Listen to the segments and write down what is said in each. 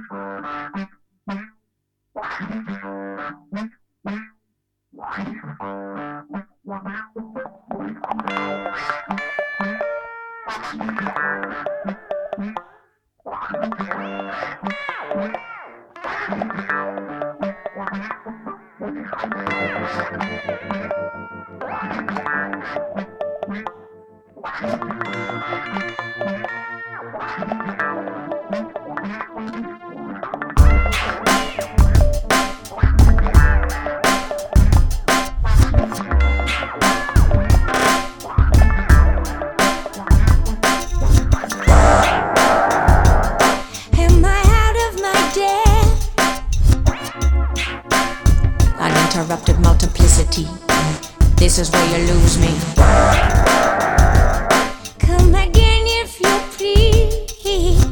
Uninterrupted multiplicity. This is where you lose me. Come again if you please.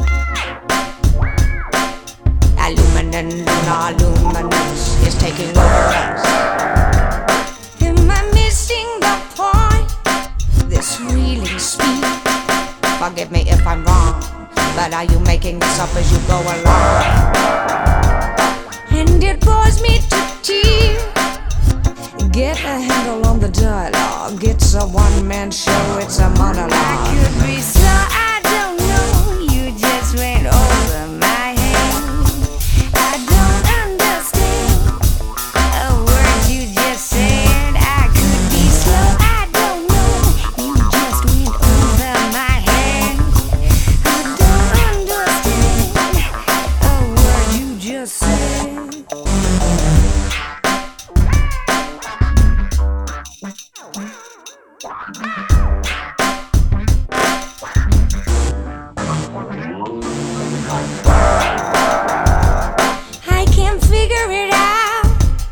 Luminous is taking over us. Am I missing the point? This reeling speed. Forgive me if I'm wrong, but are you making this up as you go along? And it bores me to tears. Get a handle on the dialogue. It's a one-man show, it's a monologue. I could be so, I don't know. You just went over my head. I don't understand a word you just said. I could be slow, I don't know. You just went over my head. I don't understand a word you just said. I can't figure it out.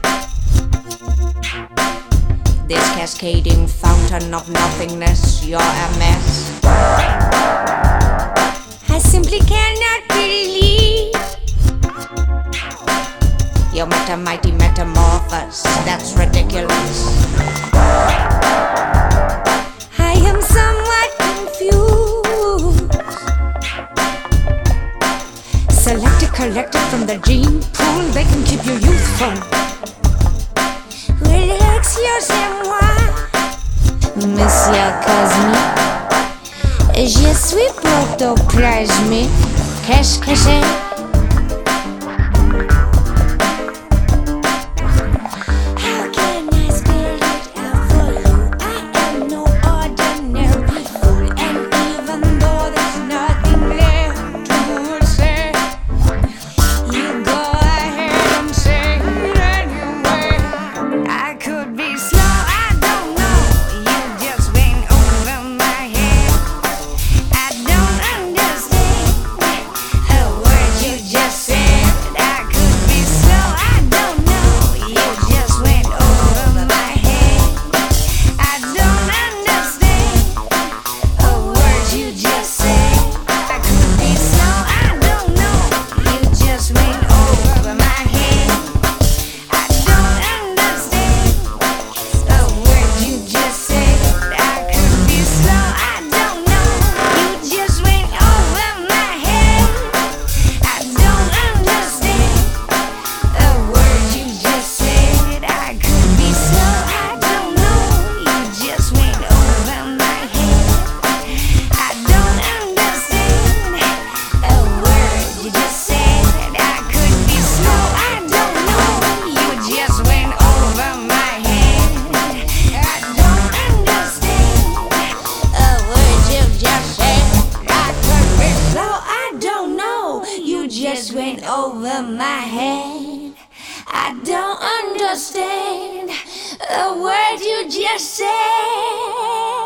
This cascading fountain of nothingness, you're a mess. I simply cannot believe you're mighty metamorphosis. That's ridiculous. I am somewhat confused. Selected, collected from the gene pool. They can keep you youthful. Relax yourself, Monsieur Cosmique. Je suis protoplasmique. Qu'est-ce que c'est? Just went over my head. I don't understand a word you just said.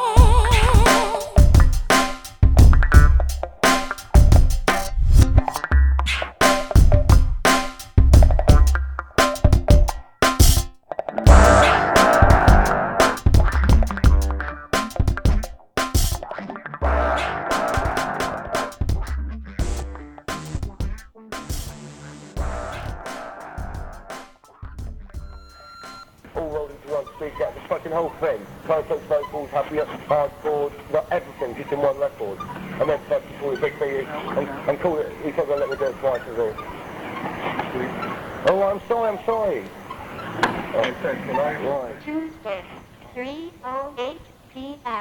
All rolled into one speak out the fucking whole thing. Complex vocals, happy, hardcore, got everything just in one record. I meant to call it Big B. I'm called it. He's not going to let me do it twice, is he? Oh, I'm sorry. Oh, right. Tuesday, 3:08 p.m.